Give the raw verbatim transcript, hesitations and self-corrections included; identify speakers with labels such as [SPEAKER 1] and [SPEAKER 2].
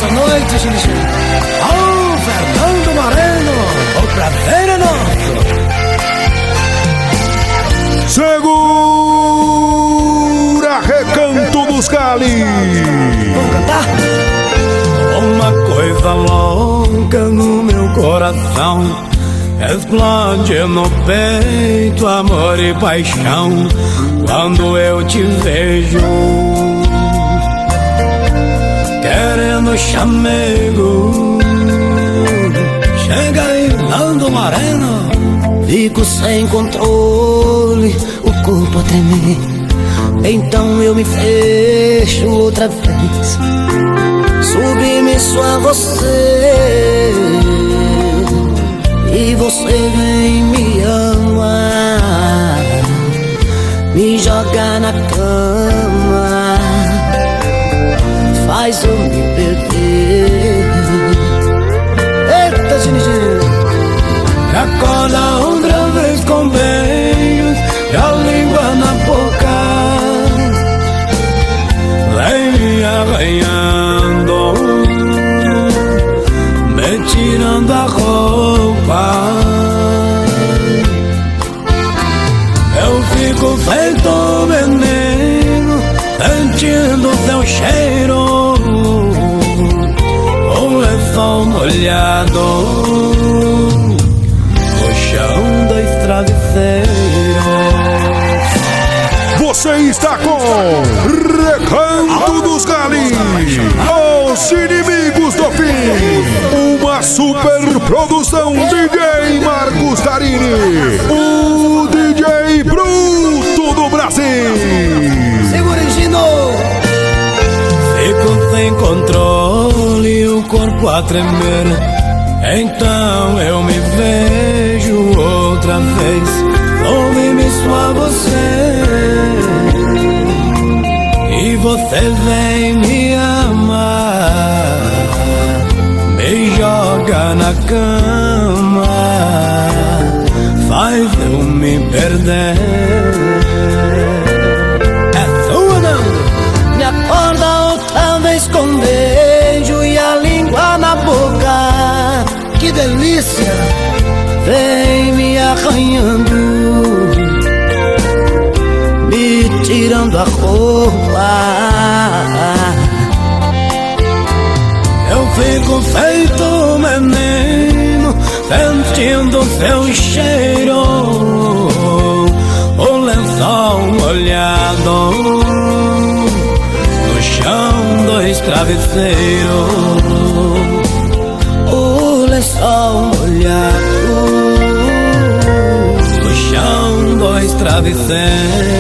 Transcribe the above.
[SPEAKER 1] Essa noite, Gigi. Oh, Fernando Moreno, o prazer é nosso.
[SPEAKER 2] Segura, Recanto dos Gali.
[SPEAKER 1] Vamos cantar?
[SPEAKER 3] Uma coisa louca no meu coração explode no peito, amor e paixão, quando eu te vejo querendo chamego.
[SPEAKER 1] Chega aí, Nando Moreno.
[SPEAKER 4] Fico sem controle, o corpo a tremer. Então eu me fecho outra vez, submisso a você, e você vem me amar, me jogar na cama, faz eu me perder.
[SPEAKER 1] Eita, Gigi.
[SPEAKER 3] Me acorda outra vez com beijos e a língua na boca, vem me arranhando, me tirando a roupa. Eu fico feito veneno, sentindo seu cheiro, o lençol molhado no chão dos travesseiros.
[SPEAKER 2] Você está com Recanto dos Gali, os inimigos do fim. Uma super produção D J Marcos Carini, o D J bruto do Brasil.
[SPEAKER 1] Segura, Gino.
[SPEAKER 3] Fico sem controle, o corpo a tremer. Então eu me vejo outra vez, submisso a você, e você vem me amar, me joga na cama, faz eu me perder.
[SPEAKER 1] É sua, Nando.
[SPEAKER 4] Me acorda outra vez com beijo e a língua na boca.
[SPEAKER 1] Que delícia.
[SPEAKER 4] Vem me arranhando, me tirando a roupa.
[SPEAKER 3] Eu fico feito menino, sentindo seu cheiro, o lençol molhado no chão dos travesseiros.
[SPEAKER 4] O lençol molhado
[SPEAKER 3] no chão dos travesseiros.